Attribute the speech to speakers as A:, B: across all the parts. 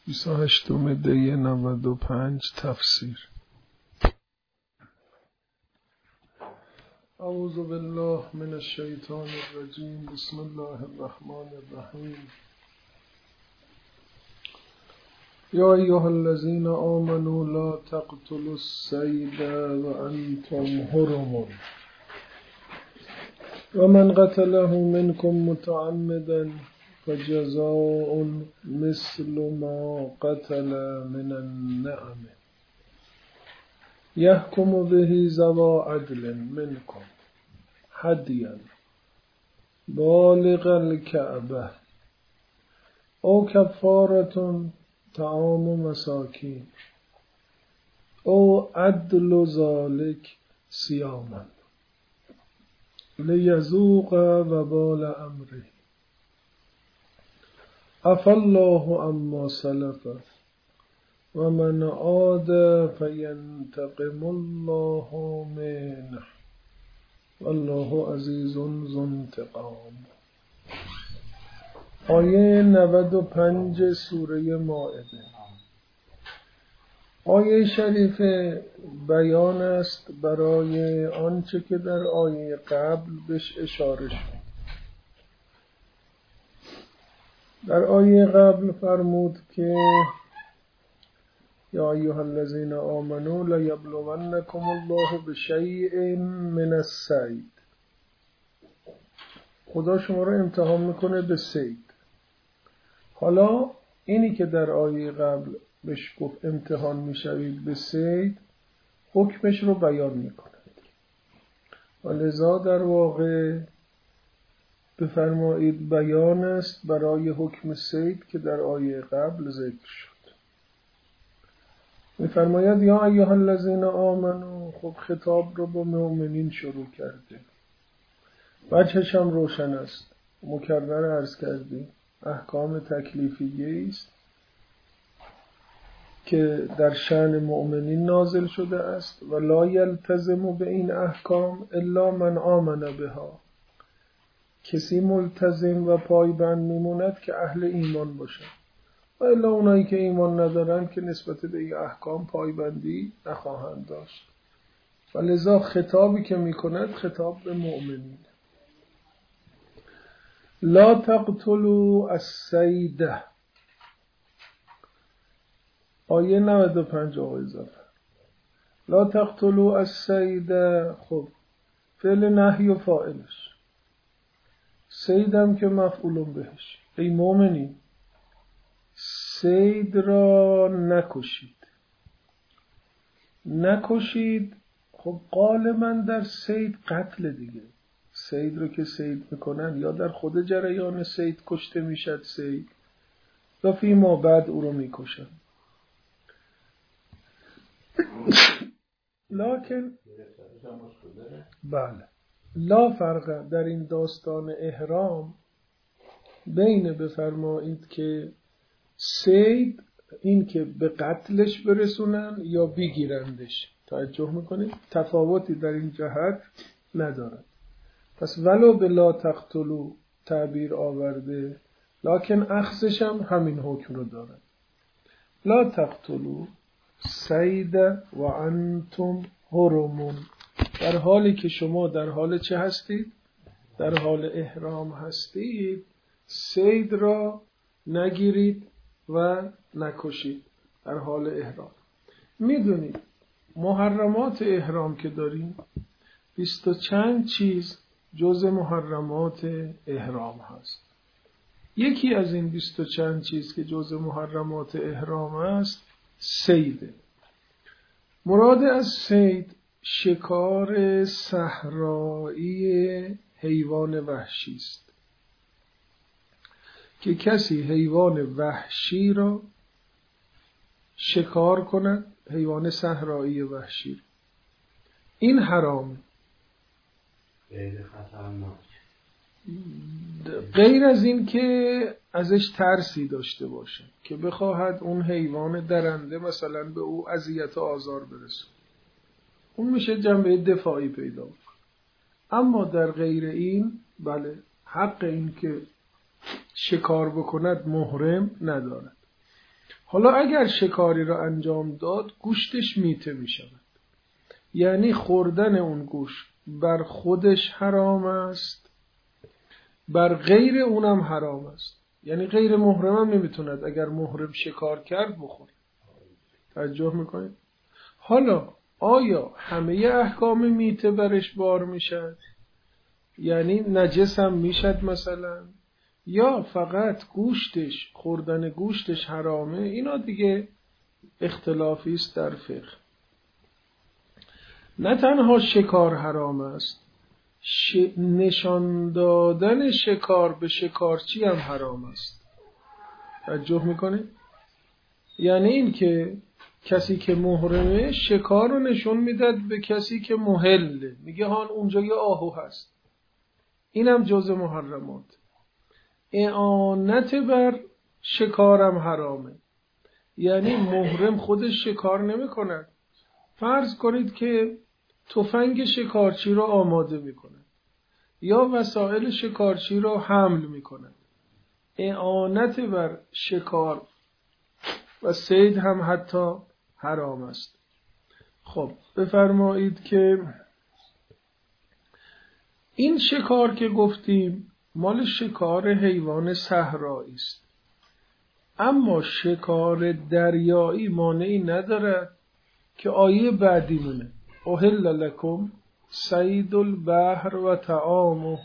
A: 28 دی 95 تفسیر. اعوذ بالله من الشیطان الرجیم. بسم الله الرحمن الرحیم. یا ایها الذین آمنوا لا تقتلوا الصید وانتم حرم ومن قتله منكم متعمدا فجزاء مثل ما قتل من النعم يحكم به ذوى عدل منكم هديا بالغ الكعبة أو كفارة طعام مساكين أو عدل ذلك صياما ليذوق وبال أمره عفى الله عما سلف ومن عاد فينتقم الله منه والله عزیز ذو انتقام. آیه 95 سوره مائده. آیه شریف بیان است برای آنچه که در آیه قبل بهش اشاره شد. در آیه قبل فرمود که یا ایها الذین آمنوا لیبلونکم الله بشیء من الصید. خدا شما رو امتحان میکنه به صید. حالا اینی که در آیه قبل بهش گفت امتحان میشوید به صید، حکمش رو بیان میکنه و لذا در واقع بفرمایید بیان است برای حکم صید که در آیه قبل ذکر شد. میفرماید یا ایها الذین آمنوا. خب خطاب رو با مؤمنین شروع کرده. وجهش هم روشن است. مکرر عرض کردیم احکام تکلیفیه است که در شأن مؤمنین نازل شده است و لا یلتزم به این احکام الا من آمن بها. کسی ملتزم و پایبند میموند که اهل ایمان باشد و الا اونایی که ایمان ندارن که نسبت به این احکام پایبندی نخواهند داشت. و لذا خطابی که میکند خطاب به مؤمنین. لا تقتلوا الصید. آیه 95 آقای ظفر. لا تقتلوا الصید. خب فعل نهی و فاعلش. صیدم که مفعول بهش. ای مؤمنین صید را نکشید. خب غالبا در صید قتل دیگه. صید رو که صید میکنن یا در خود جریان صید کشته میشد صید یا فیما بعد او رو میکشن. لکن بله لا فرق در این داستان احرام بین بفرمایید که صید این که به قتلش برسونن یا بگیرندش. توجه میکنید تفاوتی در این جهت ندارد. پس ولو به لا تقتلوا تعبیر آورده لکن اخذش هم همین حکم رو دارد. لا تقتلوا صید و انتم حرم. در حالی که شما در حال چه هستید؟ در حال احرام هستید. صید را نگیرید و نکشید در حال احرام. میدونید محرمات احرام که داریم 20 و چند چیز جز محرمات احرام هست. یکی از این 20 و چند چیز که جز محرمات احرام است صیده. مراد از صید شکار صحرایی حیوان وحشی است که کسی حیوان وحشی را شکار کند. حیوان صحرایی وحشی این حرام. غیر از این که ازش ترسی داشته باشه که بخواهد اون حیوان درنده مثلا به او اذیت و آزار برسه، اون میشه جنبه دفاعی پیدا کنه. اما در غیر این بله حق این که شکار بکند محرم ندارد. حالا اگر شکاری را انجام داد گوشتش میته می شود، یعنی خوردن اون گوشت بر خودش حرام است، بر غیر اونم حرام است. یعنی غیر محرم هم نمیتوند اگر محرم شکار کرد بخوره. توجه میکنید؟ حالا آیا همه احکام میته برش بار میشد؟ یعنی نجس هم میشد مثلا، یا فقط گوشتش، خوردن گوشتش حرامه؟ اینا دیگه اختلافی است در فقه. نه تنها شکار حرام است، نشان دادن شکار به شکارچی هم حرام است. توجه میکنه؟ یعنی این که کسی که محرمه شکار رو نشون میداد به کسی که محله، میگه هان اونجا یه آهو هست، اینم جز محرمات. اعانت بر شکارم حرامه، یعنی محرم خودش شکار نمی کند. فرض کنید که تفنگ شکارچی رو آماده می کند یا وسایل شکارچی رو حمل می کند. اعانت بر شکار و صید هم حتی حرام است. خب بفرمایید که این شکار که گفتیم مال شکار حیوان صحرایی است، اما شکار دریایی مانعی ندارد که آیه بعدی مونه احل لکم صید البحر و طعامه.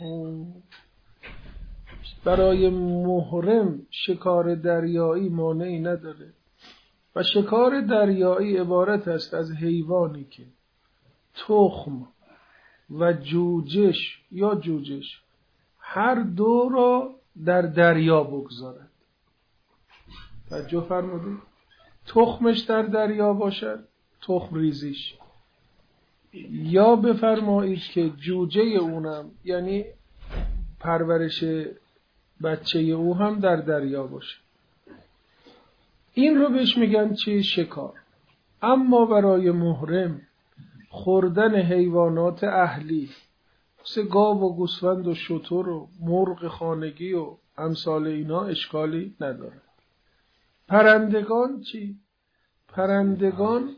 A: برای محرم شکار دریایی مانعی نداره و شکار دریایی عبارت است از حیوانی که تخم و جوجش یا جوجش هر دو را در دریا بگذارد. توجه فرمودید؟ تخمش در دریا باشد، تخم ریزیش، یا بفرمایید که جوجه اونم یعنی پرورش بچه او هم در دریا باشه. این رو بهش میگن چی؟ شکار. اما برای محرم خوردن حیوانات اهلی مثل گاو و گوسفند و شتر و مرغ خانگی و امثال اینا اشکالی نداره. پرندگان چی؟ پرندگان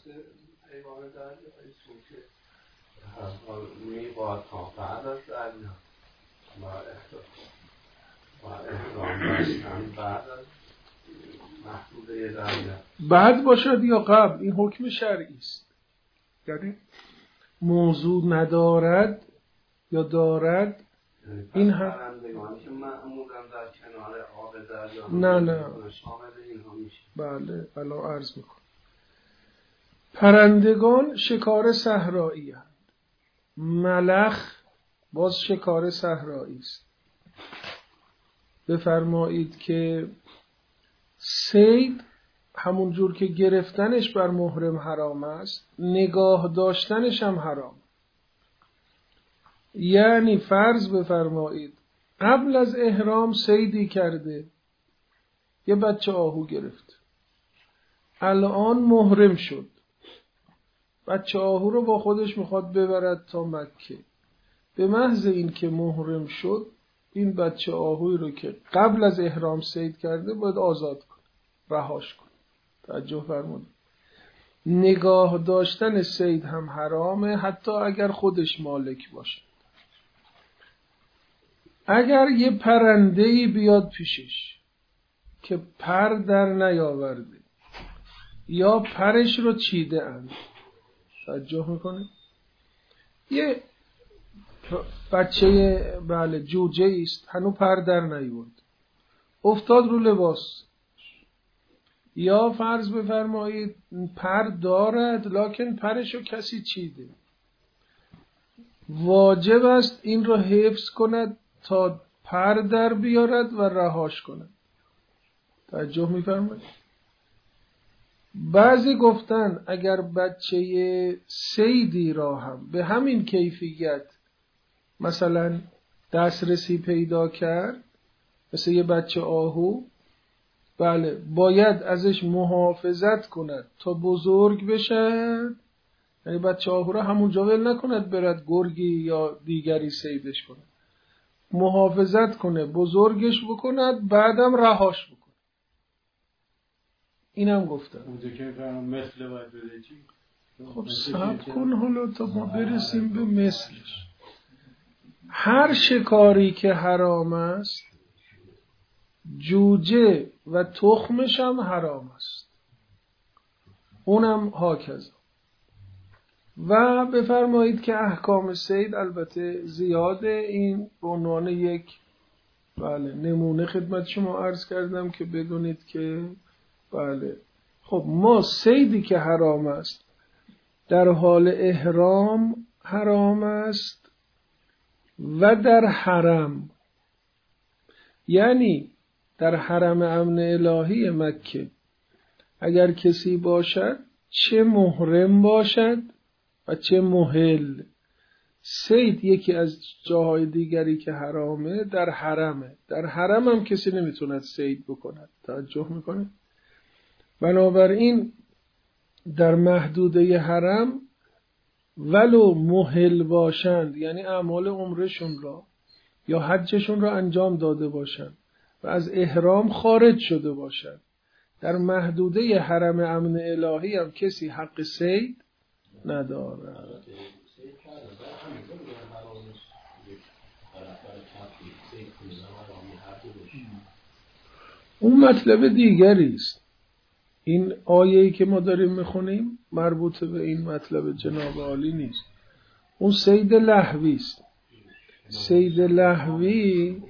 A: بعد باشد یا قبل، این حکم شرعی است. یعنی موضوع ندارد یا دارد، این هم
B: پرندگانی که معمولا در کنار آب دریا
A: نه
B: شامل اینها میشه.
A: بله الان عرض میکنم. پرندگان شکار صحرایی هستند. ملخ باز شکار صحرایی است. بفرمایید که صید همون جور که گرفتنش بر محرم حرام است، نگاه داشتنش هم حرام. یعنی فرض بفرمایید قبل از احرام صیدی کرده، یه بچه آهو گرفت، الان محرم شد، بچه آهو رو با خودش میخواد ببرد تا مکه. به محض این که محرم شد این بچه آهوی رو که قبل از احرام صید کرده باید آزاد کن، رهاش کن. توجه فرمودید؟ نگاه داشتن صید هم حرامه، حتی اگر خودش مالک باشه. اگر یه پرنده‌ای بیاد پیشش که پر در نیاورده یا پرش رو چیده اند، توجه میکنه، یه بچه جوجه است هنو پر در نیورد، افتاد رو لباس، یا فرض بفرمایید پر دارد لکن پرشو کسی چیده، واجب است این رو حفظ کند تا پر در بیارد و رهاش کند. توجه میفرمایید؟ بعضی گفتن اگر بچه صیدی را هم به همین کیفیت مثلا دسترسی پیدا کرد، مثل یه بچه آهو، بله باید ازش محافظت کند تا بزرگ بشد. یعنی بچه آهو را همونجا ول نکند برد گرگی یا دیگری صیدش کند، محافظت کنه، بزرگش بکند، بعدم رهاش بکند. اینم گفتم.
C: اونجا که مثل باید بده چی؟
A: خب صبر کن حالا تا ما برسیم به مثلش. هر شکاری که حرام است جوجه و تخمش هم حرام است، اونم هاکذا. و بفرمایید که احکام صید البته زیاده، این به عنوان یک نمونه خدمت شما عرض کردم که بدونید که خب ما صیدی که حرام است در حال احرام حرام است و در حرم، یعنی در حرم امن الهی مکه اگر کسی باشد، چه محرم باشد و چه محل، صید یکی از جاهای دیگری که حرامه در حرمه. در حرم هم کسی نمیتوند صید بکند. توجه میکنه؟ بنابراین در محدوده حرم ولو محل باشند، یعنی اعمال عمرشون را یا حجشون را انجام داده باشند و از احرام خارج شده باشند، در محدوده حرم امن الهی هم کسی حق صید ندارد. اون مطلب دیگری است. این آیه‌ای که ما داریم میخونیم مربوط به این مطلب جناب عالی نیست. اون صید لهوی است. صید لهوی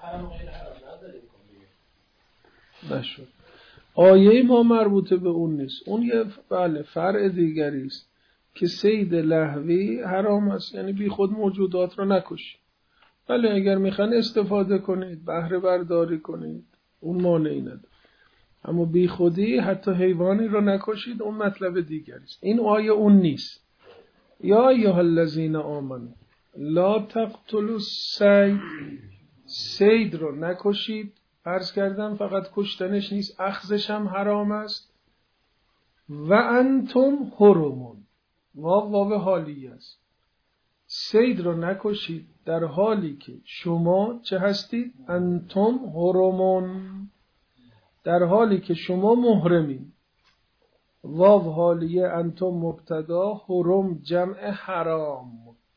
A: نشد. آیه ما مربوط به اون نیست. اون یه فرع دیگری است که صید لهوی حرام است، یعنی بی خود موجودات رو نکشید. ولی اگر میخوان استفاده کنید، بهره برداری کنید، اون مانعی نداره. اما بی خودی حتی حیوانی رو نکشید، اون مطلب دیگری است. این آیه اون نیست. یا ایها الذین آمنوا لا تقتلوا الصید، صید رو نکشید. عرض کردم فقط کشتنش نیست، اخذش هم حرام است. و انتم حرمون، واو حالی است. صید رو نکشید در حالی که شما چه هستید؟ انتم حرمون، در حالی که شما محرمین. واو حالیه، انتم مبتدا، حرم جمع حرام.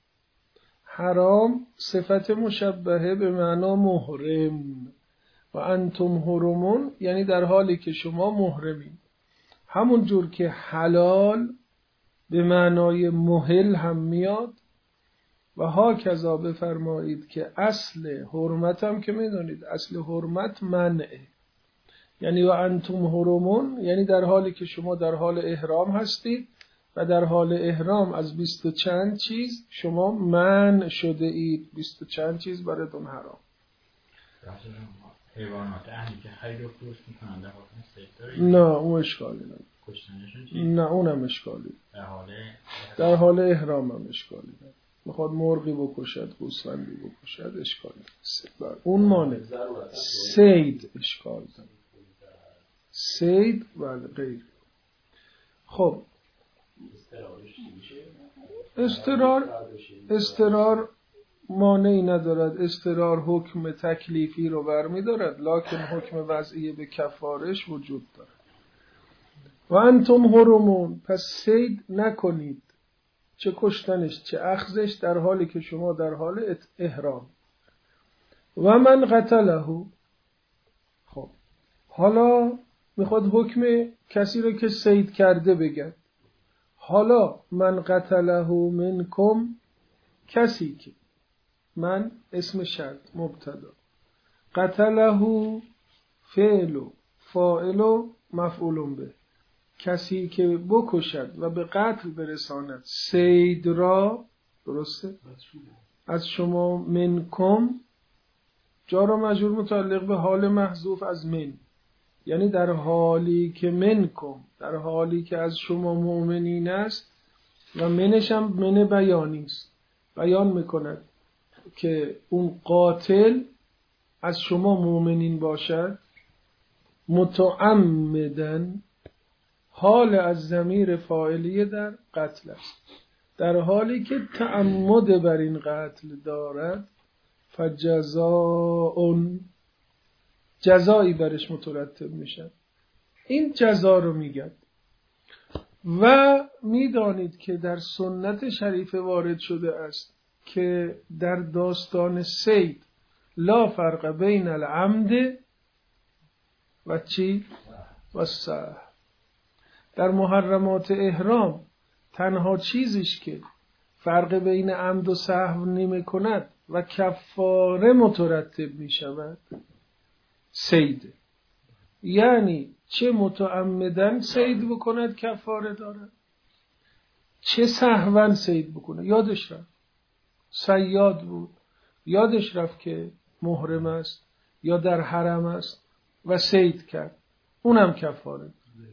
A: حرام صفت مشبهه به معنا محرم. و انتم حرمون یعنی در حالی که شما محرمین. همون جور که حلال به معنای محل هم میاد و ها کذا بفرمایید که اصل حرمت هم که میدونید اصل حرمت منعه. یعنی و انتم حرمون یعنی در حالی که شما در حال احرام هستید و در حال احرام از 20 و چند چیز شما منع شده اید. 20 و چند چیز براتون حرام.
D: حیوانات اهلی که خیلی رو پوست میکنن در حال صید
A: نه اون اشکالی نه.
D: کشتنشون چی؟
A: نه اونم اشکالی.
D: در حال
A: احرام هم اشکالی نه. میخواد مرغی بکشد، گوسفندی بکشد، اشکالی نه. اون مانع. صید اشکال داره. صید ولی غیر. خب استرار مانعی ندارد. استرار حکم تکلیفی رو برمی دارد، لکن حکم وضعی به کفارش وجود دارد. و انتم حرمون، پس صید نکنید، چه کشتنش چه اخذش، در حالی که شما در حال احرام. و من قتله، خب حالا میخواد حکم کسی رو که صید کرده بگن. حالا من قتله منکم، کسی که، من اسم شرط مبتدا، قتله فعل و فاعل و مفعول به، کسی که بکشد و به قتل برساند صید را، درسته؟ از شما، منکم جار و مجرور متعلق به حال محذوف از من، یعنی در حالی که منکم، در حالی که از شما مؤمنین است. و منش هم من بیانی است، بیان میکند که اون قاتل از شما مؤمنین باشد. متعمدن، حال از ضمیر فاعلیه در قتل است، در حالی که تعمد بر این قتل دارد. فجزاء، جزایی برش مترتب میشن. این جزا رو میگن. و میدانید که در سنت شریفه وارد شده است که در داستان صید لا فرق بین العمد و چی؟ و سهو. در محرمات احرام تنها چیزیش که فرق بین عمد و سهو نمی کند و کفاره مترتب می شود صید. یعنی چه متعمدن صید بکند کفاره دارد، چه سهوا صید بکنه. یادش رفت صیاد بود، یادش رفت که محرم است یا در حرم است و صید کرد، اونم کفاره.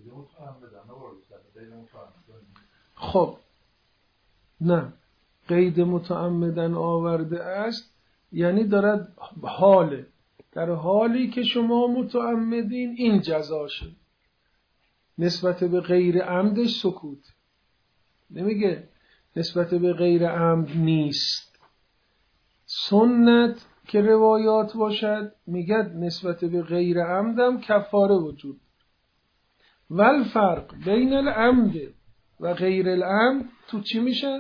A: خب نه، قید متعمدن آورده است یعنی دارد حاله، در حالی که شما متعمدین این جزاشه. نسبت به غیر عمدش سکوت، نمیگه نسبت به غیر عمد نیست. سنت که روایات باشد میگه نسبت به غیر عمدم کفاره وجود. والفرق بین العمد و غیر العمد تو چی میشه؟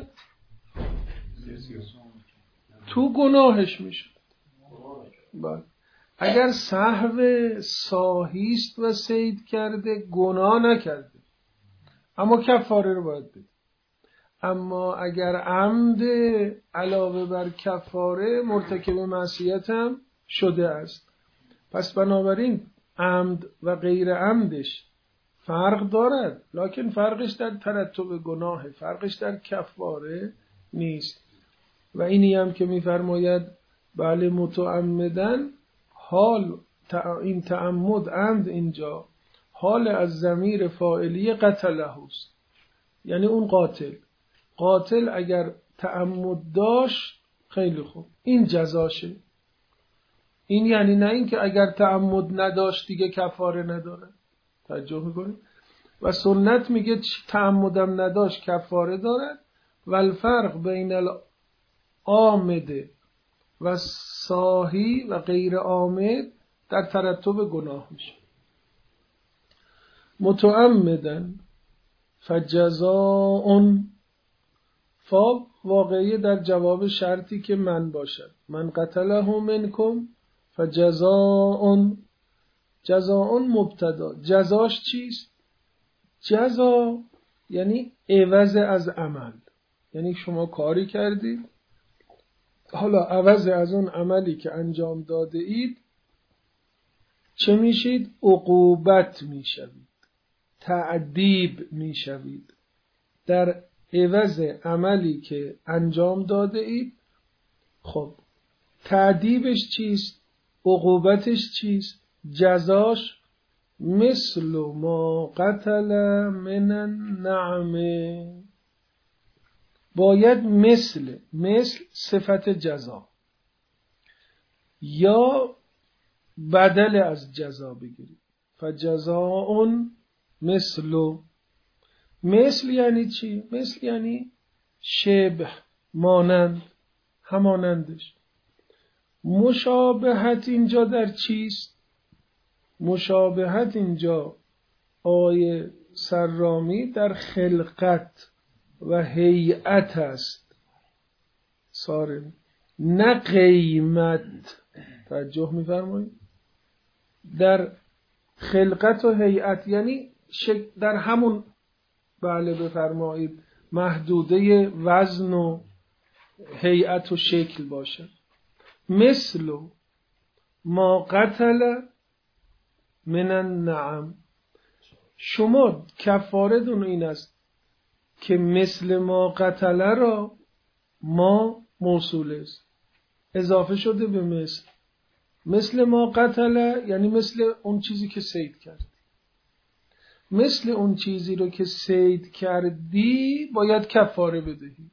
A: تو گناهش میشه. بله. اگر سهو ساهیست و صید کرده گناه نکرده اما کفاره رو باید بده. اما اگر عمد علاوه بر کفاره مرتکب معصیت هم شده است، پس بنابراین عمد و غیر عمدش فرق دارد، لکن فرقش در ترتب گناه، فرقش در کفاره نیست. و اینی هم که می‌فرماید بله متعمدن، حال این تعمد عمد اینجا حال از ضمیر فاعلی قتله است، یعنی اون قاتل اگر تعمد داشت خیلی خوب این جزاشه. این یعنی نه این که اگر تعمد نداشت دیگه کفاره نداره. توجه میکنید؟ و سنت میگه تعمدم نداشت کفاره دارد. و الفرق بین العامد و ساهی و غیر عامد در ترتب گناه میشه. متعمدن فجزاء، فا واقعی در جواب شرطی که من باشد، من قتله منکم فجزاء. جزاء مبتدا، جزاش چیست؟ جزا یعنی عوض از عمل، یعنی شما کاری کردید، حالا عوض از اون عملی که انجام داده اید چه میشید؟ عقوبت میشوید، تعذیب میشوید در عوض عملی که انجام داده اید. خب تعذیبش چیست؟ عقوبتش چیست؟ جزاش مثل ما قتل من النعمه، باید مثل صفت جزا یا بدل از جزا بگیرید. فجزاء مثل یعنی چی؟ مثل یعنی شبه، مانند، همانندش. مشابهت اینجا در چیست؟ مشابهت اینجا آیه سرامی در خلقت و هیئت است سارم، نه قیمت. توجه می‌فرمایید؟ در خلقت و هیئت یعنی در همون بله بفرمایید محدوده وزن و هیئت و شکل باشه. مثل ما قتل من النعم، شما کفاره دون این است که مثل ما قتل را ما موصول است اضافه شده به مثل ما قتل یعنی مثل اون چیزی که صید کردی، مثل اون چیزی رو که صید کردی باید کفاره بدهی.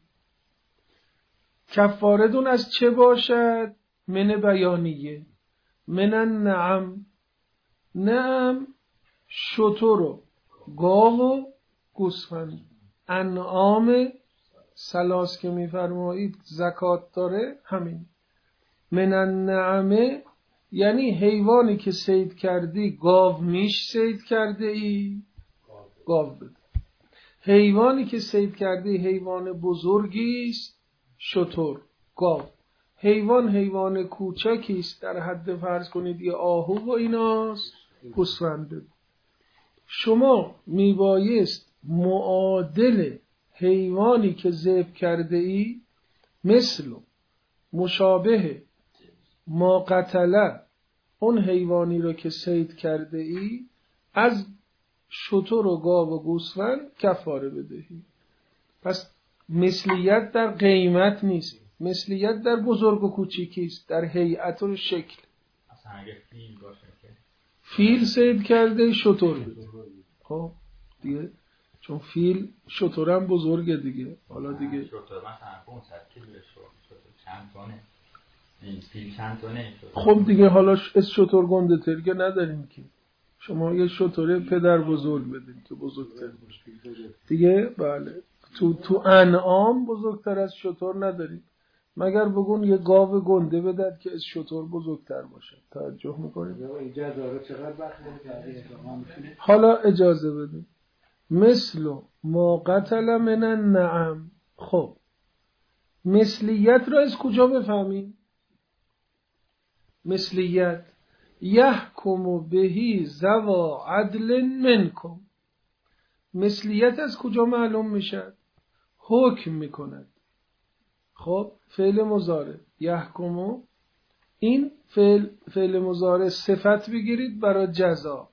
A: کفاره دون از چه باشد؟ من بیانیه، من النعم، نعم شتر و گاو و گوسفند، انعام سلاس که میفرمایید زکات داره همین. من النعمه یعنی حیوانی که صید کردی گاو میش صید کرده ای، گاو بده. حیوانی که صید کردی حیوان بزرگی است، شتر، گاو. حیوان کوچکی است، در حد فرض کنید یه آهو و ایناست، گوسفند بده. شما میبایست معادل حیوانی که ذبح کرده ای مثل مشابه ما قتله، اون حیوانی رو که صید کرده ای از شتر و گاو و گوسفند کفاره بدهی. پس مثلیت در قیمت نیست، مثلیت در بزرگ و کوچیکی است، در هیئت و شکل.
D: اصلا اگه فیل باشه که
A: فیل صید کرده شتر بده. خب دیگه چون شتر هم بزرگه دیگه. حالا دیگه
D: شتر مثلا 500 کیلو شتر چند تونه، این فیل چند تونه شتر.
A: خب دیگه حالا شتر گنده ترگه نداریم که شما یه شتر پدر بزرگ بدین که بزرگتر باشه دیگه. بله تو انعام بزرگتر از شتر نداریم، مگر بگون یه گاو گنده بدد که از شتر بزرگتر باشه. توجه میکنید؟ حالا اجازه بدین. مثل ما قتل من النعم. خب مثلیت را از کجا بفهمیم؟ مثلیت یحکم بهی ذوا عدل منکم. مثلیت از کجا معلوم میشد؟ حکم میکند. خب فعل مضارع یحکم، این فعل مضارع صفت بگیرید برای جزا،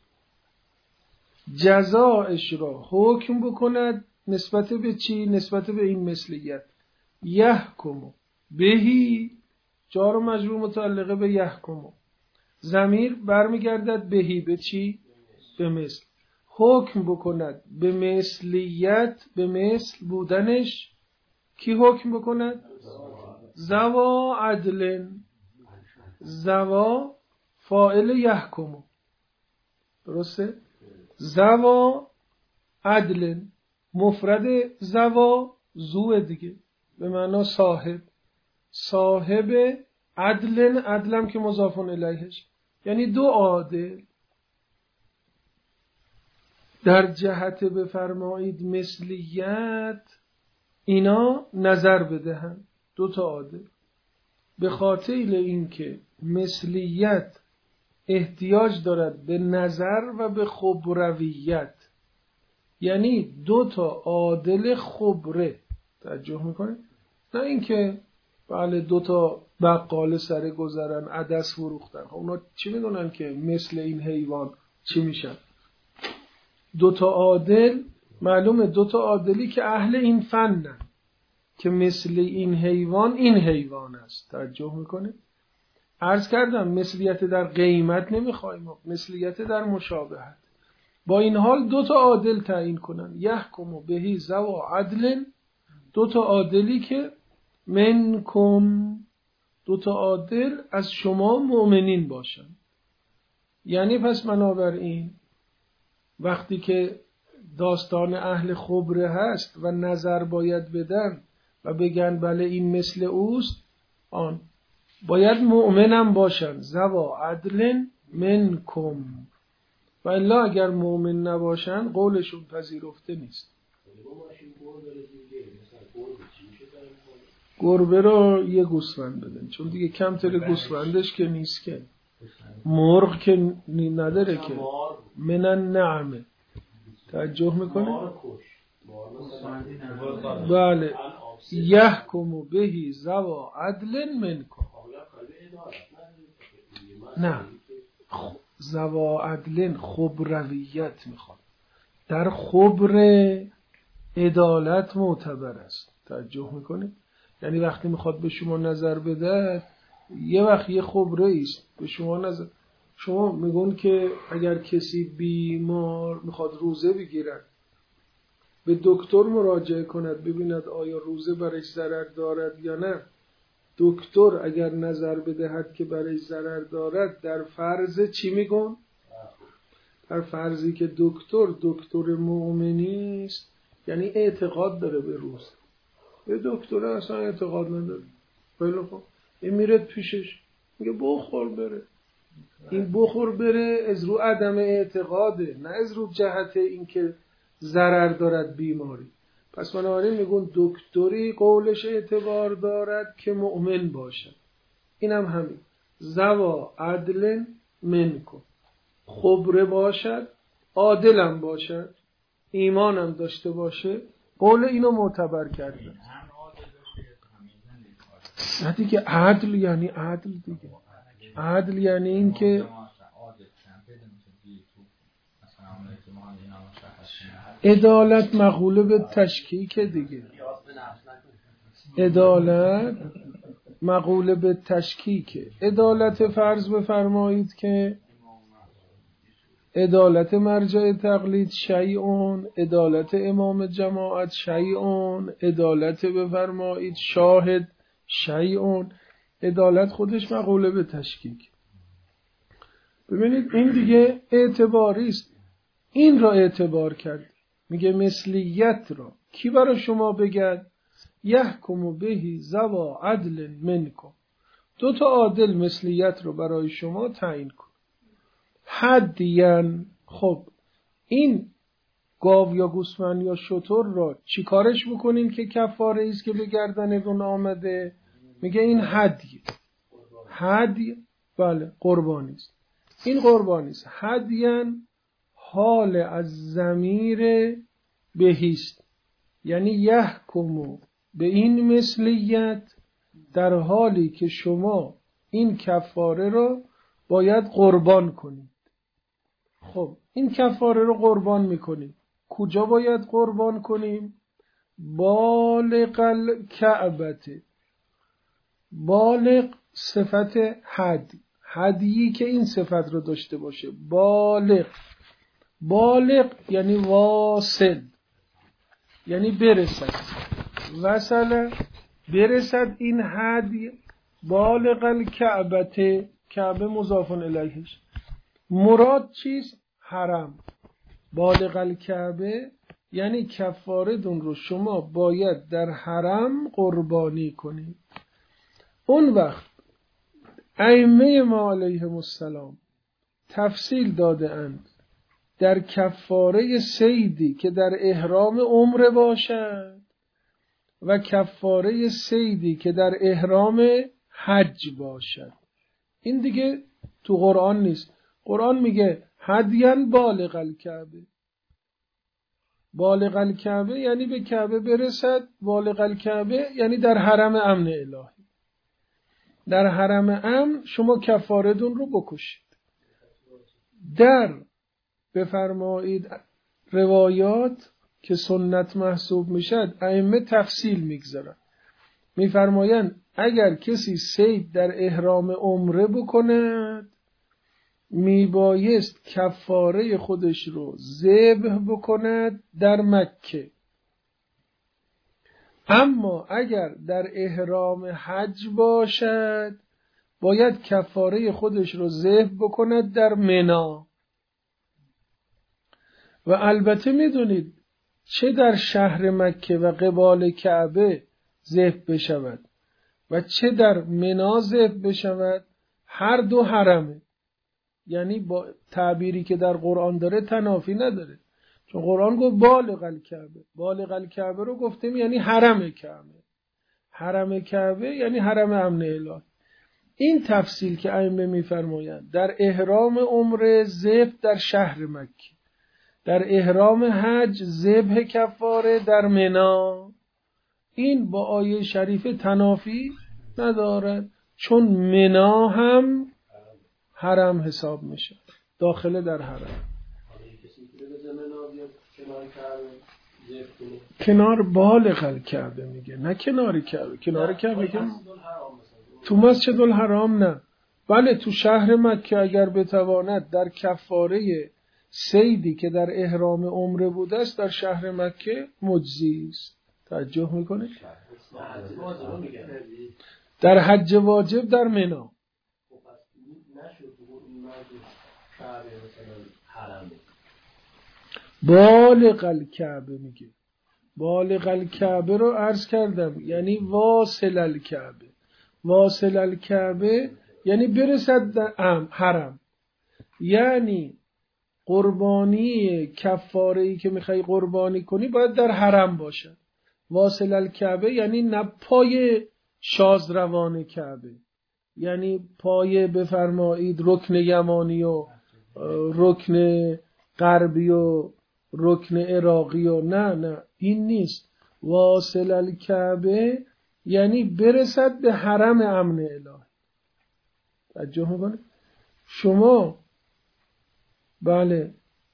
A: جزاش را حکم بکند نسبت به چی؟ نسبت به این مثلیت. یحکم بهی جار و مجرور متعلقه به یحکم، ضمیر برمیگردد بهی به چی؟ به مثل. حکم بکند به مثلیت، به مثل بودنش. کی حکم بکند؟ ذوا عدل. ذوا فاعل یحکم، درسته؟ ذوا عدل مفرد ذوا ذو دیگه، به معنی صاحب. صاحب عدل، عدلم که مضاف الیهش، یعنی دو عادل. در جهت بفرمایید مثلیت اینا نظر بدهند، دو تا عادل. به خاطر اینکه مثلیت احتیاج دارد به نظر و به خبرویت، یعنی دو تا عادل خبره. توجه میکنید؟ نه اینکه بله دو تا بقال سر گذرن عدس فروختن، خب اونا چی میدونن که مثل این حیوان چی میشن؟ دو تا عادل معلومه، دو تا عادلی که اهل این فنن که مثل این حیوان است. توجه میکنه؟ عرض کردم مثلیت در قیمت نمیخوایم، مثلیت در مشابهت. با این حال دو تا عادل تعیین کنن، یحکم بهی ذوا عدل، دو تا عادلی که منکم، دو تا عادل از شما مؤمنین باشن. یعنی پس بنابراین وقتی که داستان اهل خبره هست و نظر باید بدن و بگن بله این مثل اوست، آن باید مؤمنم باشن، ذوا عدل منکم. و الا اگر مؤمن نباشن قولشون پذیرفته نیست. گربه رو یه گوسفند بدن، چون دیگه کمتر گوسفندش که نیست، که مرغ که نداره که من النعمه. توجه میکنه؟ بله یحکم بهی ذوا عدل منکم. نه ذوا عدل خبرویت میخواد، در خبر عدالت معتبر است. توجه میکنه؟ یعنی وقتی میخواد به شما نظر بده، یه وقت یه خبره است به شما نظر. شما میگون که اگر کسی بیمار میخواد روزه بگیرد، به دکتر مراجعه کند ببیند آیا روزه برش ضرر دارد یا نه. دکتر اگر نظر بدهد که برش ضرر دارد، در فرض چی میگن؟ در فرضی که دکتر مؤمنی است، یعنی اعتقاد داره به روزه. به دکتر اصلا اعتقاد نداره، خیلی خوب این میره پیشش میگه بخور بره، این بخور بره از رو عدم اعتقاده، نه از رو جهت اینکه ضرر دارد بیماری. پس بنابراین میگن دکتری قولش اعتبار دارد که مؤمن باشد. اینم همین زوا عدل منکم، خبره باشد، عادلم باشد، ایمانم داشته باشه. قول اینو معتبر کردن. نه دیگه، عدل یعنی عدل دیگه. عدل یعنی این که عدالت مقوله به تشکیک دیگه. عدالت مقوله به تشکیک. عدالت فرض بفرمایید که عدالت مرجع تقلید شیعون، عدالت امام جماعت شیعون، عدالت بفرمایید شاهد شیعون. عدالت خودش مقوله به تشکیک. ببینید این دیگه اعتباری است. این را اعتبار کرد. میگه مثلیت را کی برای شما بگد؟ یحکم بهی ذوا عدل منکم، دو تا عادل مثلیت رو برای شما تعیین کن. حدیان، خب این گاو یا گوسفند یا شتر را چی کارش بکنیم که کفاره ایست که به گردنتون آمده؟ میگه این هدیه. هدی بله قربانی است. این قربانی است. هدیان حال از ضمیر بهیست، یعنی یحکمو به این مثلیت در حالی که شما این کفاره را باید قربان کنید. خب این کفاره رو قربان میکنیم. کجا باید قربان کنیم؟ بالغ الکعبه. بالغ صفت هدی، هدیی که این صفت رو داشته باشه. بالغ، بالغ یعنی واصل، یعنی برسد. وصل برسد این هدی. بالغ الکعبه، کعبه مضاف الیهش. مراد چیست؟ حرم. بالغ الکعبه یعنی کفاره دون رو شما باید در حرم قربانی کنید. اون وقت ائمه ما علیهم السلام تفصیل داده اند در کفاره صیدی که در احرام عمره باشد و کفاره صیدی که در احرام حج باشد. این دیگه تو قرآن نیست. قرآن میگه هدیان بالغ الکعبه. بالغ الکعبه یعنی به کعبه برسد. بالغ الکعبه یعنی در حرم امن الهی. در حرم امن شما کفاره دون رو بکشید. در بفرمایید روایات که سنت محسوب میشد ائمه تفصیل میگذارن. میفرمایند اگر کسی صید در احرام عمره بکند میبایست کفاره خودش رو ذبح بکند در مکه. اما اگر در احرام حج باشد باید کفاره خودش رو ذبح بکند در منی. و البته میدونید چه در شهر مکه و قبال کعبه ذبح بشود و چه در منی ذبح بشود، هر دو حرمه. یعنی با تعبیری که در قرآن داره تنافی نداره، چون قرآن گفت بالغ الکعبه. بالغ الکعبه رو گفتیم یعنی حرم کعبه. حرم کعبه یعنی حرم امن الهی. این تفصیل که ائمه میفرمایند در احرام عمره ذبح در شهر مکه، در احرام حج ذبح کفاره در منی، این با آیه شریفه تنافی ندارد، چون منی هم حرم حساب میشه، داخل در حرم. کنار بالغ الکعبه میگه، نه کنار کعبه. کنار کعبه که تو مسجد الحرام نه، بله تو شهر مکه اگر بتواند در کفاره صیدی که در احرام عمره بوده است در شهر مکه مجزی است. توجه میکنه؟ در حج واجب در منی. بالغ الکعبه میگه. بالغ الکعبه رو عرض کردم یعنی واصل الکعبه. واصل الکعبه یعنی برسد در حرم. یعنی قربانی کفاره‌ای که میخوای قربانی کنی باید در حرم باشد. واصل الکعبه یعنی نه پای شازروان کعبه، یعنی پای بفرمایید رکن یمانی و رکن غربی و رکن عراقی و نه این نیست. واصل الکعبه یعنی برسد به حرم امن الهی. توجه میکنه شما؟ بله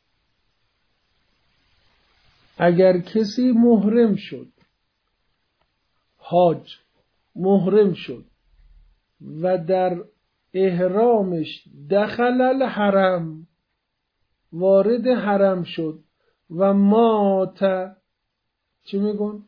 A: اگر کسی محرم شد، حاج محرم شد و در احرامش دخل الحرم، وارد حرم شد و مات، چی میگن؟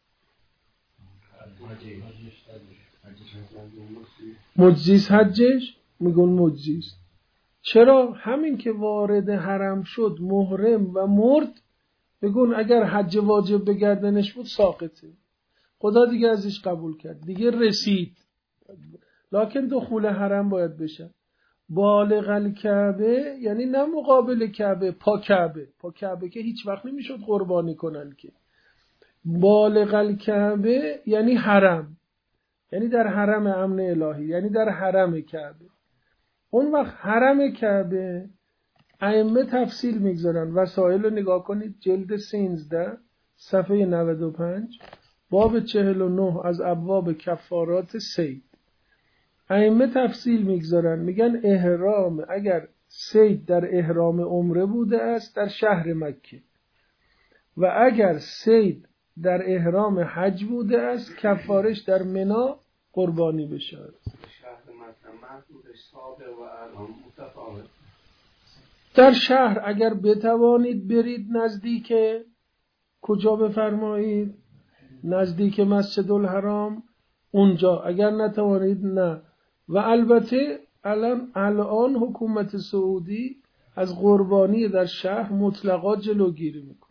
A: مجزیس حجش؟ میگن مجزیس. چرا؟ همین که وارد حرم شد محرم و مرد، بگون اگر حج واجب به گردنش بود ساقطه، خدا دیگه ازش قبول کرد، دیگه رسید. لکن دخول حرم باید بشه. بالغ الکعبه یعنی نه مقابل کعبه، پا کعبه که هیچ وقت نمیشد قربانی کنن که. بالغ الکعبه یعنی حرم، یعنی در حرم امن الهی، یعنی در حرم کعبه. اون وقت حرم کعبه ائمه تفصیل میگذارن. وسائل رو نگاه کنید، جلد 13 صفحه 95 باب 49 از ابواب کفارات صید. ائمه تفصیل میگذارن، میگن احرام اگر صید در احرام عمره بوده است در شهر مکه و اگر صید در احرام حج بوده است کفارش در منی قربانی بشه.
B: شهر مکه محدودش سابق و الان متفاوت.
A: در شهر اگر بتوانید برید نزدیک کجا بفرمایید؟ نزدیک مسجد الحرام اونجا، اگر نتوانید نه. و البته الان حکومت سعودی از قربانی در شهر مطلقا جلوگیری میکنه.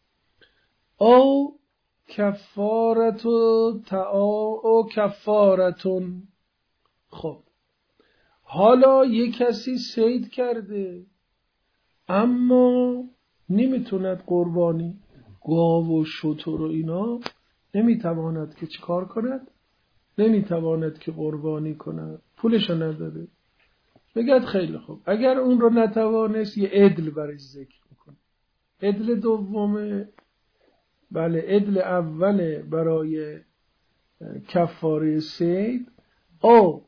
A: او کفارتون. خب حالا یک کسی صید کرده اما نمیتوند قربانی، گاو و شتر و اینا نمیتواند که چیکار کند؟ نمیتواند که قربانی کند، پولشو نداره. بگید خیلی خوب، اگر اون رو نتوانست یه عدل برش ذکر میکنه. عدل دومه، بله عدل اوله برای کفاره صید. او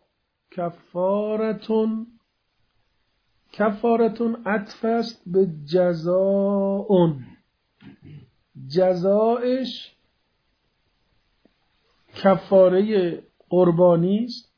A: کفارتون عطف است به جزاءون، جزایش کفاره قربانی است،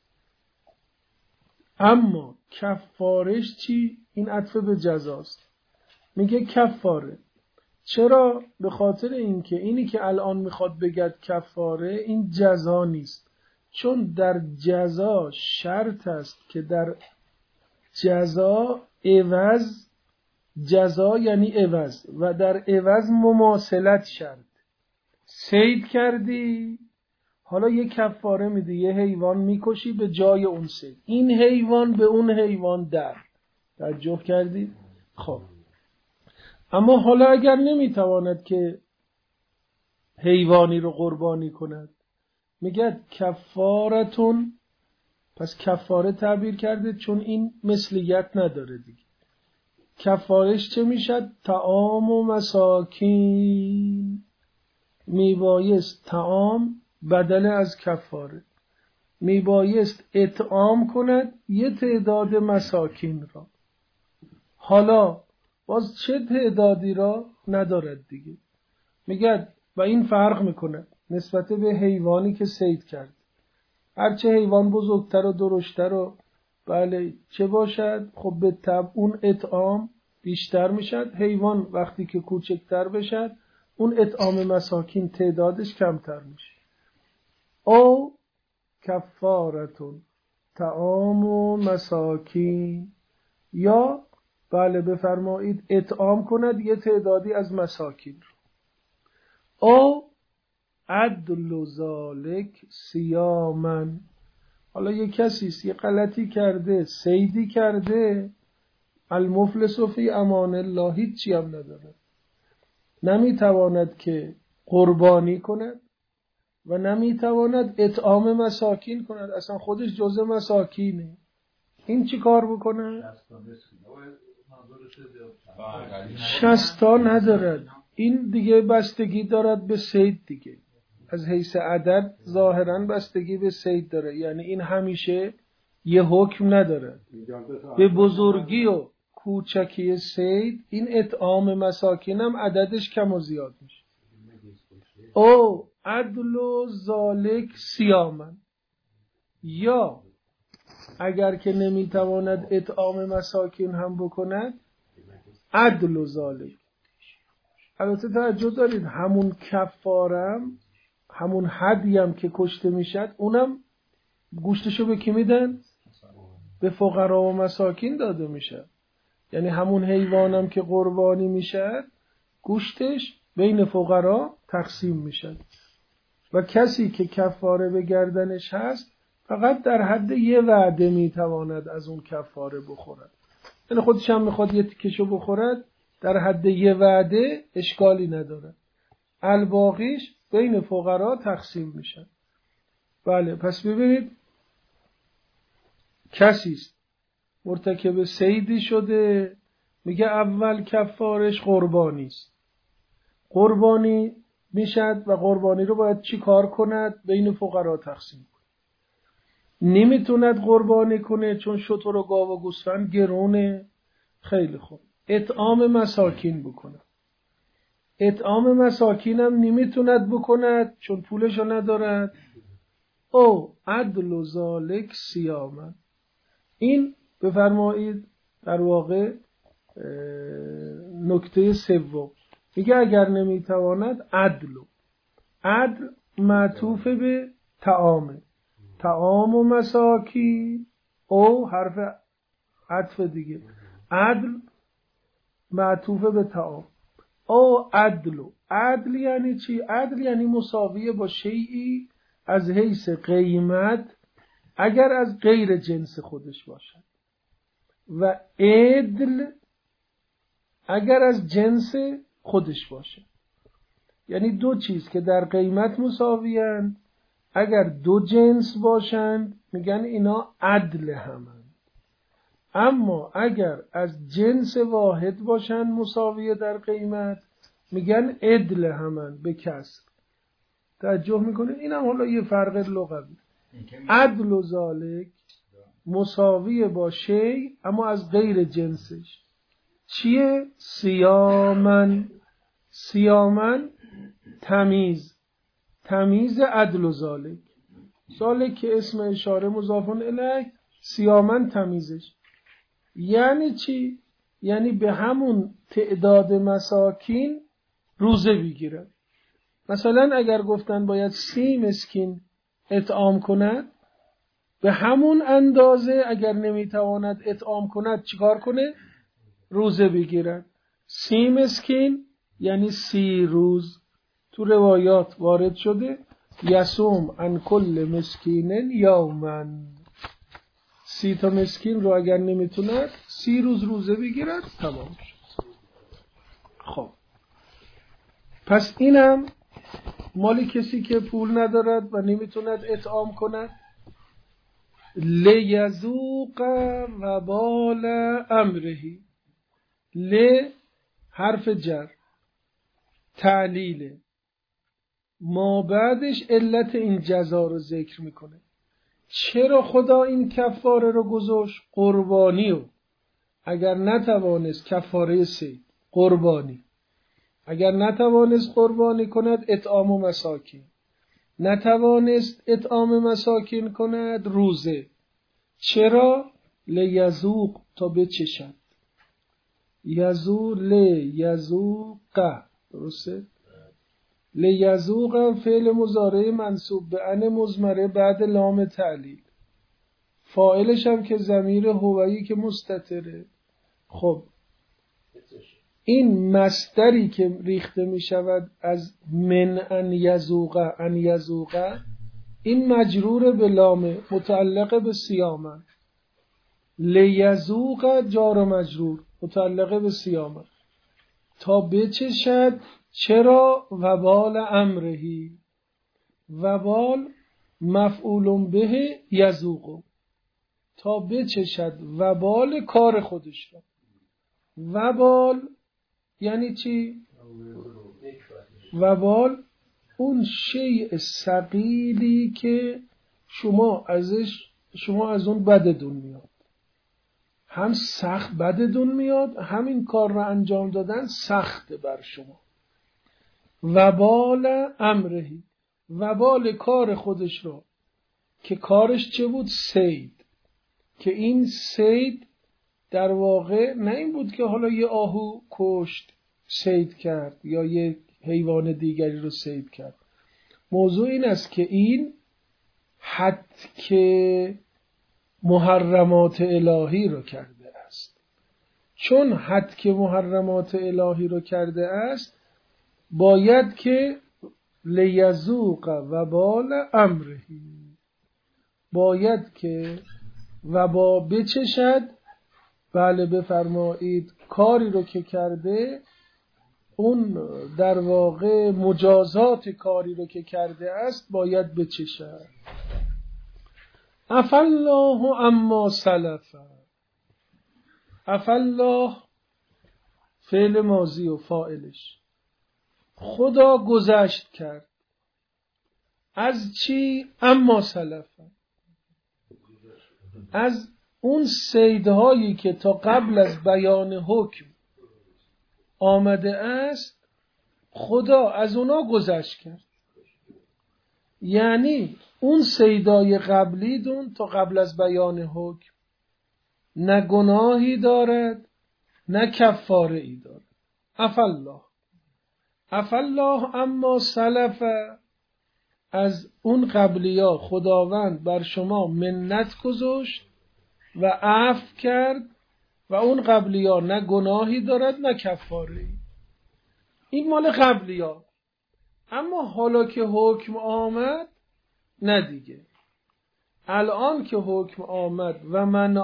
A: اما کفارش چی؟ این عطف به جزاست. میگه کفاره. چرا؟ به خاطر اینکه اینی که الان میخواد بگد کفاره این جزا نیست، چون در جزا شرط است که در جزا عوض، جزا یعنی عوض و در عوض مماثلت شرط. صید کردی، حالا یه کفاره میدی، یه حیوان میکشی به جای اون صید، این حیوان به اون حیوان در توجه کردی؟ خب اما حالا اگر نمیتواند که حیوانی رو قربانی کند، میگه کفارتون، پس کفاره تعبیر کرده چون این مثلیت نداره دیگه. کفارش چه میشد؟ طعام و مساکین. میبایست طعام بدل از کفاره، میبایست اطعام کند یه تعداد مساکین را. حالا باز چه تعدادی را ندارد دیگه. میگه و این فرق میکنه نسبت به حیوانی که صید کرد. هرچه حیوان بزرگتر و درشتر و بله چه باشد، خب به طبع اون اطعام بیشتر میشد. حیوان وقتی که کوچکتر بشد اون اطعام مساکین تعدادش کمتر میشه. او کفارتون طعام و مساکین، یا بله بفرمایید اطعام کند یه تعدادی از مساکین رو. او عدل ذالک صیامن، حالا یه کسیست یه غلطی کرده، صیدی کرده، المفلس فی امان الله، هیچی هم نداره، نمیتواند که قربانی کند و نمیتواند اطعام مساکین کند، اصلا خودش جزء مساکینه. این چی کار بکنه؟ 60 تا ندارد. این دیگه بستگی دارد به صید دیگه، از حیث عدد ظاهرا بستگی به صید داره، یعنی این همیشه یه حکم نداره. به بزرگی و کوچکی صید این اطعام مساکین هم عددش کم و زیاد میشه. او عدل و ذالک صیامن، یا اگر که نمیتواند اطعام مساکین هم بکند عدل و ذالک. البته توجه دارید همون کفارم، همون هدیم که کشته میشد، اونم گوشتشو به کی میدن؟ به فقرا و مساکین داده میشه. یعنی همون حیوانم که قربانی میشد گوشتش بین فقرا تقسیم میشد و کسی که کفاره به گردنش هست فقط در حد یه وعده میتواند از اون کفاره بخورد. یعنی خودش هم میخواد یه تیکشو بخورد، در حد یه وعده اشکالی نداره، الباقیش بین فقرا تقسیم میشن. بله، پس ببینید کسیست مرتکب صیدی شده، میگه اول کفارش قربانی است، قربانی میشد و قربانی رو باید چی کار کند؟ بین فقرا تقسیم کند. نمیتوند قربانی کنه چون شتر و گاو و گوسفند گرونه، خیلی خوب، اطعام مساکین بکنه. اطعام مساکین هم نمیتوند بکند چون پولشو ندارد. او عدل و ذالک صیامن، این بفرمایید در واقع نکته سوم. میگه اگر نمیتواند عدل معطوف به طعامه، طعام و مساکین، او حرف عطف دیگه، عدل معطوف به طعام. او عدل یعنی چی؟ عدل یعنی مساویه با شیئی از حیث قیمت اگر از غیر جنس خودش باشد، و عدل اگر از جنس خودش باشه. یعنی دو چیز که در قیمت مساویند اگر دو جنس باشند میگن اینا عدل همند، اما اگر از جنس واحد باشند مساویه در قیمت میگن عدل همند به کسر. توجه میکنید؟ این هم حالا یه فرق لغوی. عدل و ذالک مساویه با شی اما از غیر جنسش. چیه؟ صیامن تمیز عدل و ذالک. ذالک که اسم اشاره مضاف الیه، صیامن تمیزش. یعنی چی؟ یعنی به همون تعداد مساکین روزه بگیرد. مثلا اگر گفتن باید 30 مسکین اطعام کند، به همون اندازه اگر نمیتواند اطعام کند چیکار کنه؟ روزه بگیرد. 30 مسکین یعنی 30 روز. تو روایات وارد شده یصوم عن کل مسکین یومن، 30 تا مسکین رو اگر نمیتوند 30 روز روزه بگیرد، تمام شد. خب پس اینم مالی کسی که پول ندارد و نمیتوند اطعام کند. لیذوق وبال امره، حرف جر تعلیل، ما بعدش علت این جزا رو ذکر میکنه. چرا خدا این کفاره رو گذاشت؟ قربانی رو اگر نتوانست کفاره صید قربانی، اگر نتوانست قربانی کند اطعام و مساکین، نتوانست اطعام مساکین کند روزه. چرا؟ لیذوق تا بچشد، لیذوق، درسته؟ لیذوق فعل مضارع منصوب به ان مضمره بعد لام تعلیل، فاعلش هم که ضمیر هویی که مستتره. خب این مصدری که ریخته می شود از من ان یذوق، این مجرور به لام متعلق به صیامه. لیذوق جار و مجرور متعلق به صیامه، تا بچشد. چرا؟ وبال امرهی، وبال مفعول به یذوق، تا بچشد وبال کار خودش را. وبال یعنی چی؟ وبال اون شیء ثقیلی که شما از اون بدتون میاد، هم سخت بدتون میاد، همین کار را انجام دادن سخته بر شما. وبال امرهی، وبال کار خودش رو، که کارش چه بود؟ صید. که این صید در واقع نه این بود که حالا یه آهو کشت صید کرد یا یه حیوان دیگری رو صید کرد. موضوع این است که این حتک محرمات الهی رو کرده است. چون حتک محرمات الهی رو کرده است، باید که لیذوق وبال امرهی، باید که وبا بچشد. بله بفرمایید، کاری رو که کرده، اون در واقع مجازات کاری رو که کرده است باید بچشد. عفالله اما سلف. عفالله فعل ماضی و فاعلش. خدا گذشت کرد. از چی؟ اما سلف، از اون صیدهایی که تا قبل از بیان حکم آمده است، خدا از اونا گذشت کرد. یعنی اون صیدای قبلی دون تا قبل از بیان حکم نه گناهی دارد نه کفاره ای دارد. عفالله، عفالله اما سلف، از اون قبلیا خداوند بر شما منت گذاشت و عفو کرد و اون قبلیا نه گناهی دارد نه کفاره ای. این مال قبلیا. اما حالا که حکم آمد، نه دیگه. الان که حکم آمد و من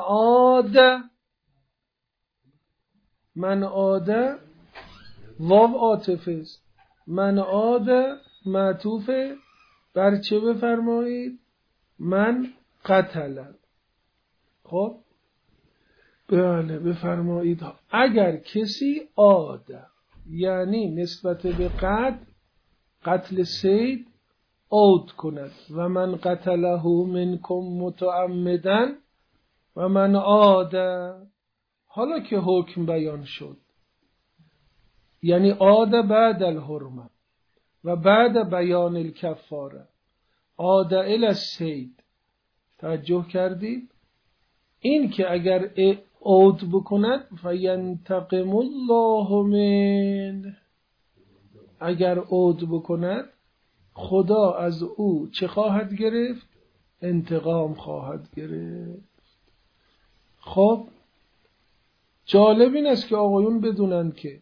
A: عاد واو عاطفه است. من عاد معطوف بر چه بفرمایید؟ من قتل. خب بله بفرمایید، اگر کسی عاد یعنی نسبت به قتل صید عود کند، و من قتله منکم متعمدا و من عاد، حالا که حکم بیان شد، یعنی عاد بعد الحرمه و بعد بیان الکفاره، عاد الی الصید. توجه کردید؟ این که اگر عود بکند فینتقم الله من، اگر عود بکند خدا از او چه خواهد گرفت؟ انتقام خواهد گرفت. خب جالب این است که آقایون بدونن که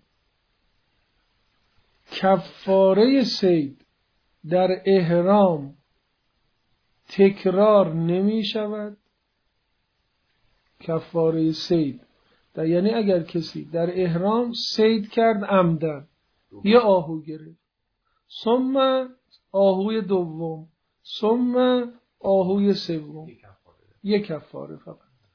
A: کفاره صید در احرام تکرار نمی شود. کفاره صید یعنی اگر کسی در احرام صید کرد عمدن، یه آهو گرفت، ثم آهوی دوم، ثم آهوی سوم، یک کفاره فقط.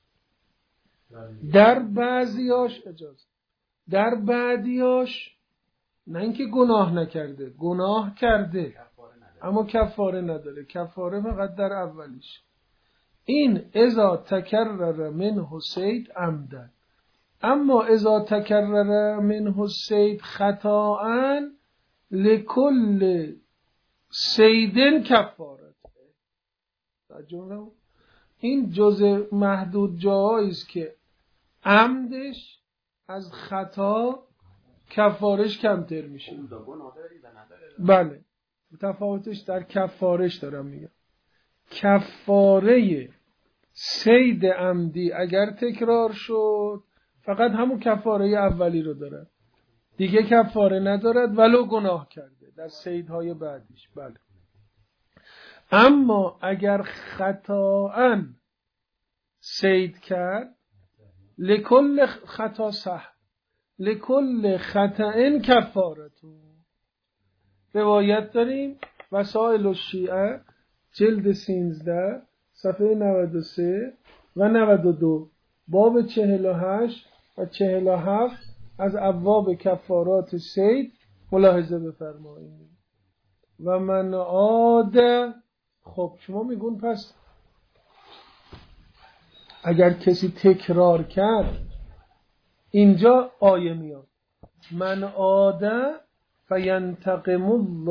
A: در بعضیاش اجازه، در بعدیاش نه اینکه گناه نکرده، گناه کرده اما کفاره نداره، کفاره فقط در اولیش. این اذا تکرر منه صید عمدن، اما اذا تکرر منه صید خطاء لکل صیدن کفارت. این جزء محدود جاهایی است که عمدش از خطا کفارش کمتر میشه. بله تفاوتش در کفارش دارم میگم. کفاره صید عمدی اگر تکرار شد فقط همون کفاره اولی رو دارد، دیگه کفاره ندارد ولو گناه کرده در صیدهای بعدیش. بله اما اگر خطااً صید کرد لکل خطا صح لکل خطاً کفارتو. روایت داریم وسائل الشیعه جلد 13 صفحه 93 و 92 باب 48 و 47 از ابواب کفارات صید ملاحظه بفرمایید. و من عاد، خب شما میگون پس اگر کسی تکرار کرد، اینجا آیه میاد من عاد فینتقم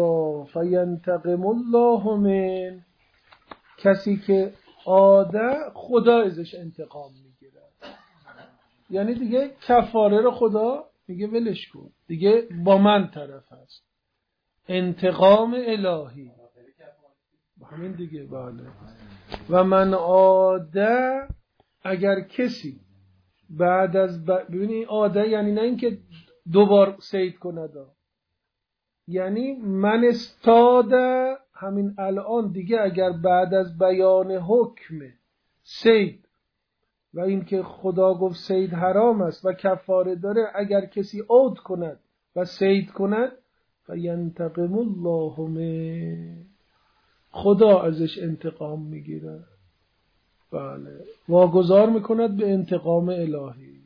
A: الله من، کسی که عاده خدا ازش انتقام میگیره. یعنی دیگه کفاره رو خدا میگه ولش کن، دیگه با من طرف هست، انتقام الهی همین دیگه. بله. و من عاده، اگر کسی بعد از ببینید عاده یعنی نه اینکه دوبار صید کند، یعنی من استاده همین الان دیگه اگر بعد از بیان حکم صید و اینکه خدا گفت صید حرام است و کفاره داره، اگر کسی عود کند و صید کند فینتقم الله منه، خدا ازش انتقام میگیره. بله، واگذار میکند به انتقام الهی.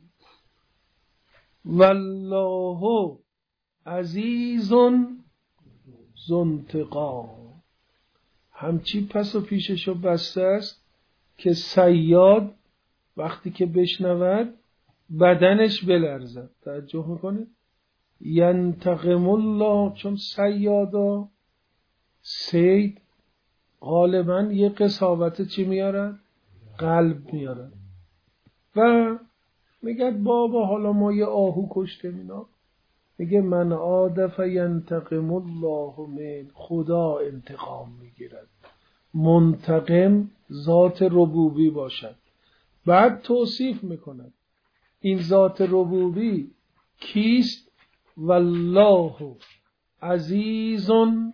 A: والله عزیز ذو انتقام، همچی پس و پیششو بسته است که صیاد وقتی که بشنود بدنش بلرزد. توجه میکنید؟ ینتقم الله، چون صیادا صید غالبا یه قساوت چی میارن؟ قلب میارن و میگه بابا حالا ما یه آهو کشتیم اینا، میگه من عاد فینتقم الله من، خدا انتقام میگیرد. منتقم ذات ربوبی باشد. بعد توصیف میکند این ذات ربوبی کیست؟ والله عزیزون،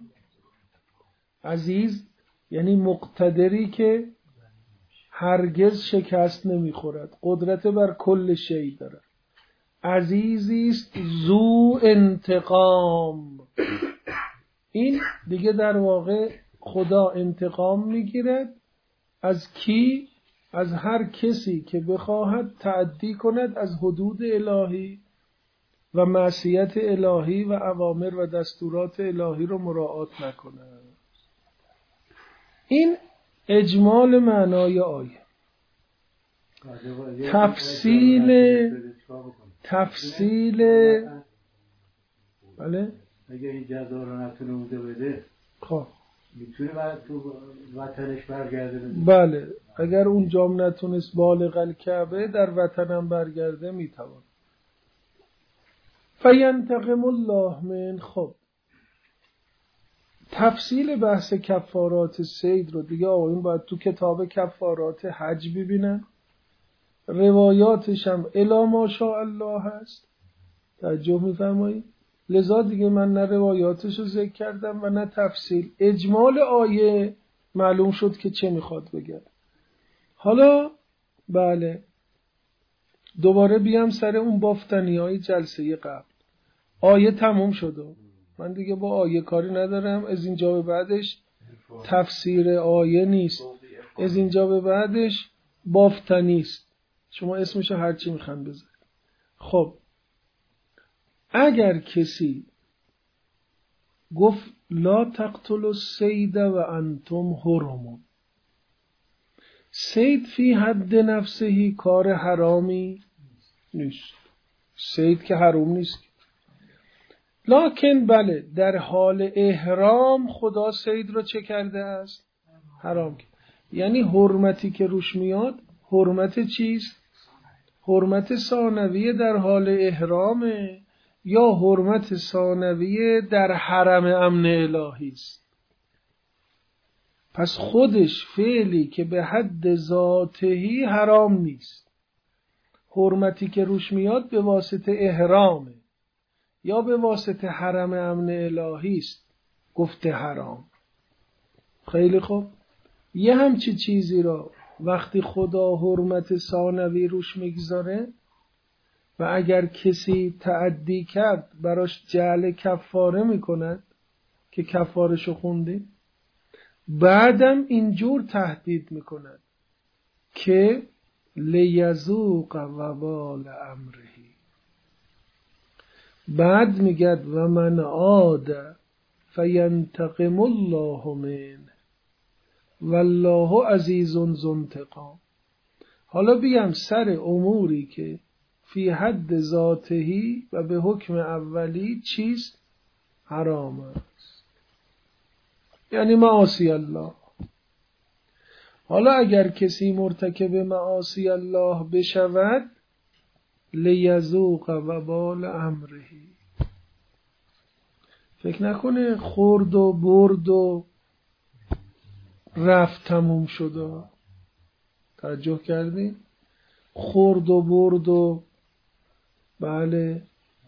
A: عزیز یعنی مقتدری که هرگز شکست نمیخورد، قدرت بر کل شی دارد. عزیزی است ذو انتقام، این دیگه در واقع خدا انتقام میگیرد از کی؟ از هر کسی که بخواهد تعدی کند از حدود الهی و معصیت الهی و اوامر و دستورات الهی رو مراعات نکند. این اجمال معنای آیه. تفصیل بله
C: اگه این جزا رو نتونه اونجا بده،
A: خب
C: میتونه بعد تو وطنش برگرده بده.
A: بله، اگر اونجام نتونست بالغ الکعبه در وطنم برگرده میتوان. فینتقم الله من. خب تفصیل بحث کفارات صید رو دیگه آقایون باید تو کتاب کفارات حج ببینن، روایاتش هم الی ماشاء الله هست. توجه میفرمایید؟ لذا دیگه من نه روایاتش رو ذکر کردم و نه تفصیل. اجمال آیه معلوم شد که چه میخواد بگه. حالا بله دوباره بیام سر اون بافتنی های جلسه قبل. آیه تموم شد، من دیگه با آیه کاری ندارم. از اینجا به بعدش تفسیر آیه نیست، از اینجا به بعدش بافتنی است. شما اسمشو هرچی میخوان بذارید. خب اگر کسی گفت لا تقتلوا الصید و انتم حرم، صید فی حد نفسه کار حرامی نیست، صید که حرام نیست، لکن بله در حال احرام خدا صید رو چه کرده است؟ حرام کرد. یعنی حرمتی که روش میاد حرمت چیست؟ حرمت ثانویه در حال احرامه یا حرمت ثانویه در حرم امن الهی است. پس خودش فعلی که به حد ذاتهی حرام نیست، حرمتی که روش میاد به واسطه احرامه یا به واسطه حرم امن الهی است گفته حرام. خیلی خوب. یه همچی چیزی را وقتی خدا حرمت ثانوی روش میگذاره و اگر کسی تعدی کرد براش جعل کفاره میکند که کفارشو خوندیم، بعدم اینجور تهدید میکند که لیذوق وبال امره. بعد میگد و من عاد فینتقم الله منه والله عزیز ذو انتقام. حالا بیام سر اموری که فی حد ذاتهی و به حکم اولی چیز حرام است، یعنی معاصی الله. حالا اگر کسی مرتکب معاصی الله بشود، لیذوق وبال امره. فکر نکنه خورد و برد و رفت تموم شده. توجه کردین؟ خورد و برد و بله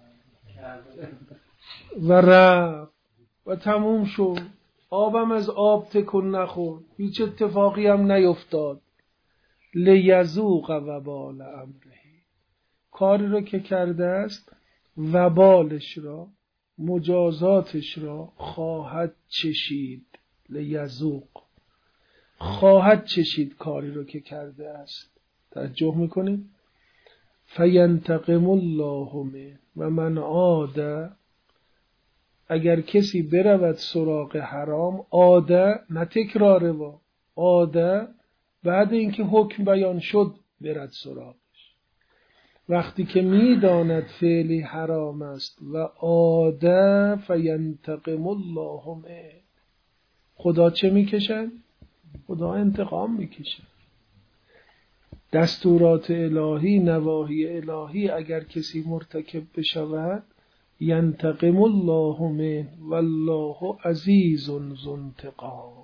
A: و رفت و تموم شد. آبم از آب تکون نخورد، هیچ اتفاقی هم نیفتاد. لیذوق وبال امره. کاری را که کرده است وبالش را، مجازاتش را خواهد چشید. لیذوق خواهد چشید کاری را که کرده است. توجه میکنید؟ فینتقم الله منه و من عاد. اگر کسی برود سراغ حرام، عاد نه تکراره، و عاد بعد اینکه حکم بیان شد برد سراغش. وقتی که میداند فعلی حرام است و عاد فینتقم الله منه، خدا چه میکشد؟ خدا انتقام میکشد. دستورات الهی، نواهی الهی اگر کسی مرتکب بشود، ینتقم الله منه والله عزیز ذو انتقام.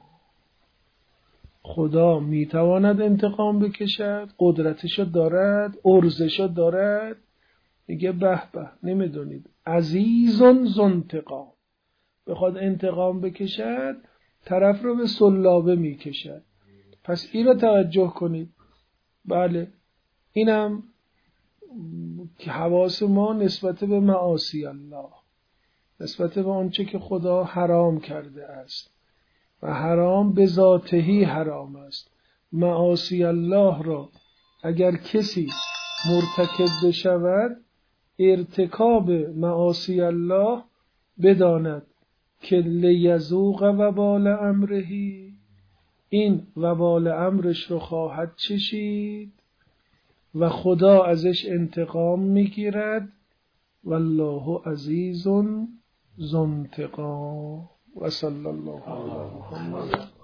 A: خدا میتواند انتقام بکشد، قدرتشو دارد، ارزشو دارد. میگه به به، نمیدونید عزیز ذو انتقام. بخواد انتقام بکشد، طرف رو به سلابه میکشد. پس این رو توجه کنید. بله، اینم که حواس ما نسبت به معاصی الله، نسبت به آنچه که خدا حرام کرده است و حرام به ذاتهی حرام است. معاصی الله را اگر کسی مرتکب بشود، ارتکاب معاصی الله بداند که لیذوق وبال امره، این وبال امرش رو خواهد چشید و خدا ازش انتقام میگیرد. والله عزیز ذو انتقام. و صلی الله علی محمد.